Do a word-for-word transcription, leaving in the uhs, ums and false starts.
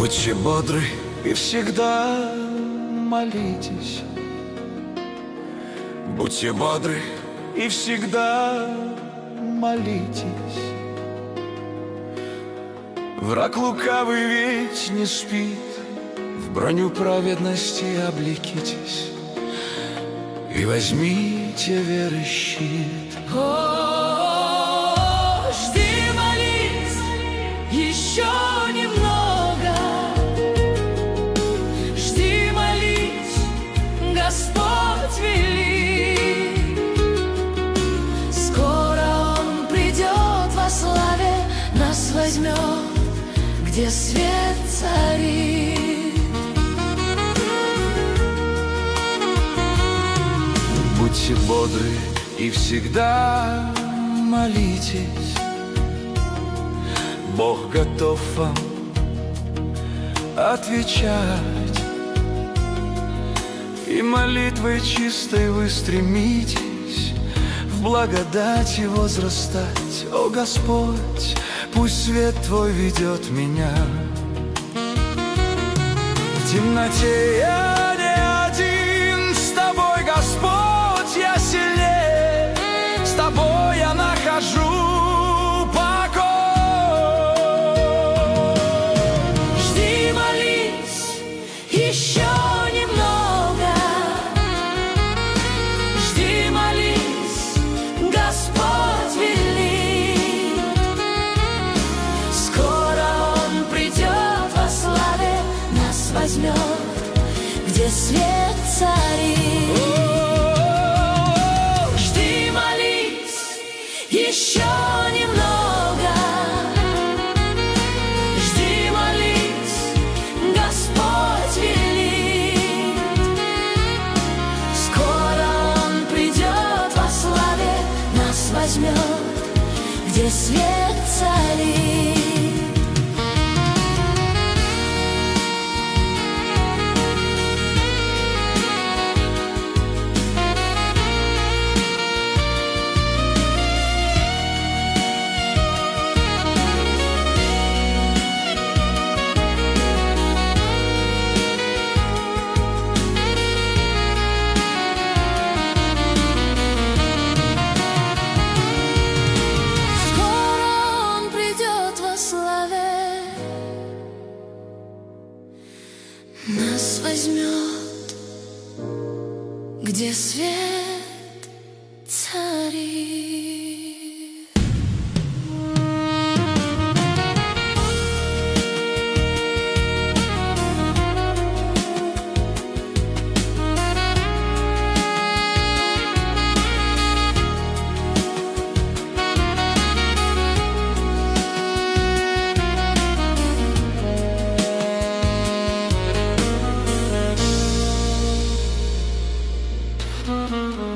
Будьте бодры и всегда молитесь. Будьте бодры и всегда молитесь. Враг лукавый ведь не спит, в броню праведности облекитесь и возьмите веры щит. О, жди, молись еще немного. Жди, молись, Господь велит. Скоро Он придет во славе, нас возьмет, где свет царит. Будьте бодры и всегда молитесь. Бог готов вам отвечать, и молитвой чистой вы стремитесь в благодати возрастать. О Господь, пусть свет Твой ведет меня. В темноте я не один, с Тобой, Господь, я сильнее, с Тобой я нахожу покой. Жди, молись еще немного. Жди, молись, Господь велит. Скоро Он придет во славе, нас возьмет, где свет царит. Жди, молись еще немного. Жди, молись, Господь велит. Скоро Он придет во славе, нас возьмет, где свет царит. Нас возьмет, где свет царит. Mm-hmm.